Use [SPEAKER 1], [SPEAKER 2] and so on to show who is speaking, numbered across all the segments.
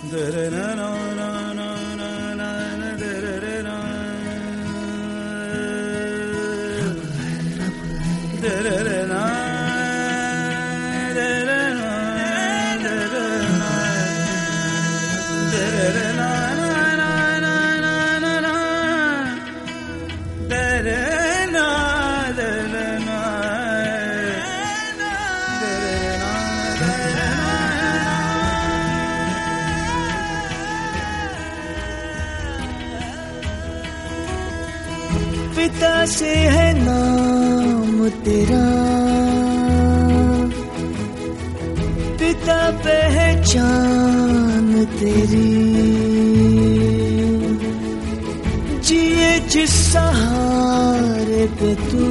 [SPEAKER 1] पिता से है नाम तेरा, पिता पहचान तेरी, जिए जिस सहारे पे तू,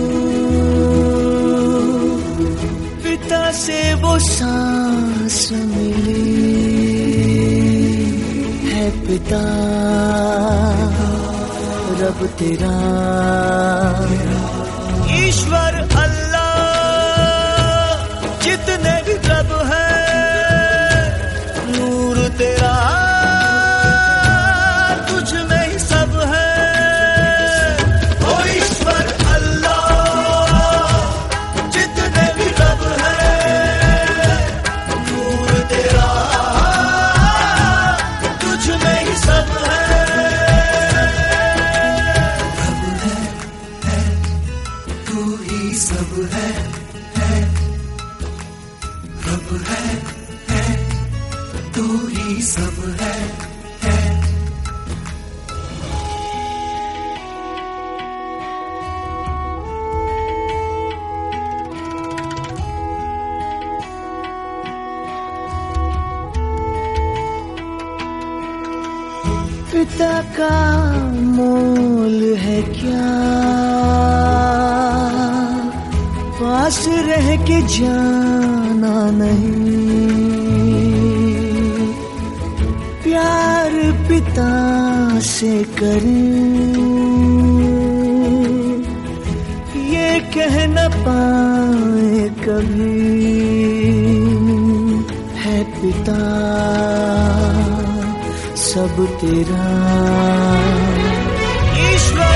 [SPEAKER 1] पिता से वो सांस मिली है पिता रब तेरा, ईश्वर अल्लाह जितने भी रब है, नूर तेरा तुझ में ही सब है। ओ ईश्वर अल्लाह जितने भी रब है, नूर तेरा तुझ में ही सब है।
[SPEAKER 2] सब है, रब है, तू ही सब है।
[SPEAKER 1] पिता का मोल है क्या, पास रह के जाना नहीं, प्यार पिता से करें ये कह न पाए कभी, है पिता सब तेरा, ईश्वर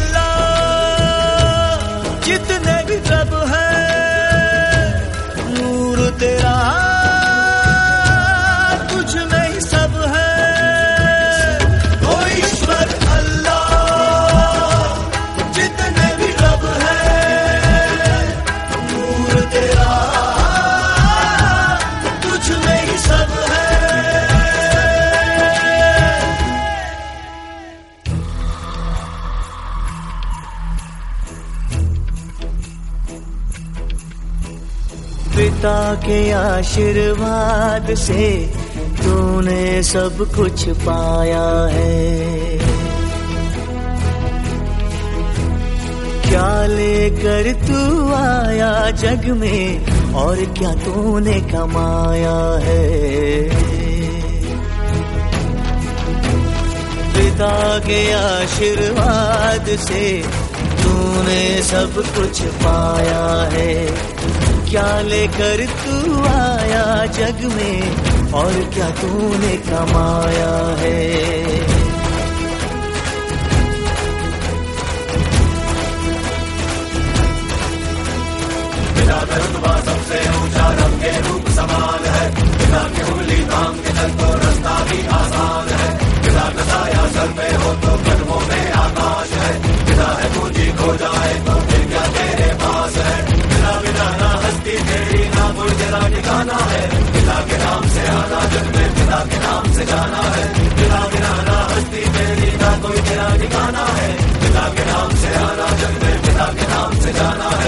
[SPEAKER 1] अल्लाह जितने भी रब है, नूर तेरा तुझ में ही सब है। ओ ईश्वर अल्लाह जितने भी रब है, नूर तेरा तुझ में ही सब है। पिता के आशीर्वाद से तूने सब कुछ पाया है, क्या लेकर तू आया जग में और क्या तूने कमाया है। पिता के आशीर्वाद से तूने सब कुछ पाया है, क्या लेकर तू आया जग में और क्या तूने कमाया है।
[SPEAKER 3] पिता का रुतबा सबसे ऊंचा, रब के रूप समान है, पिता की उंगली थाम के चल तो रास्ता भी आसान है, पिता का साया सर पे हो तो कदमों में आकाश है, पिता है पूंजी खो जाए तो फिर क्या तेरे पास है। पिता बिना ना हस्ती तेरी ना कोई तेरा ठिकाना है, पिता के नाम से आना जग में, पिता के नाम से जाना है, पिता बिना ना हस्ती तेरी ना कोई तेरा ठिकाना है, पिता के नाम से आना जग में, पिता के नाम से जाना है।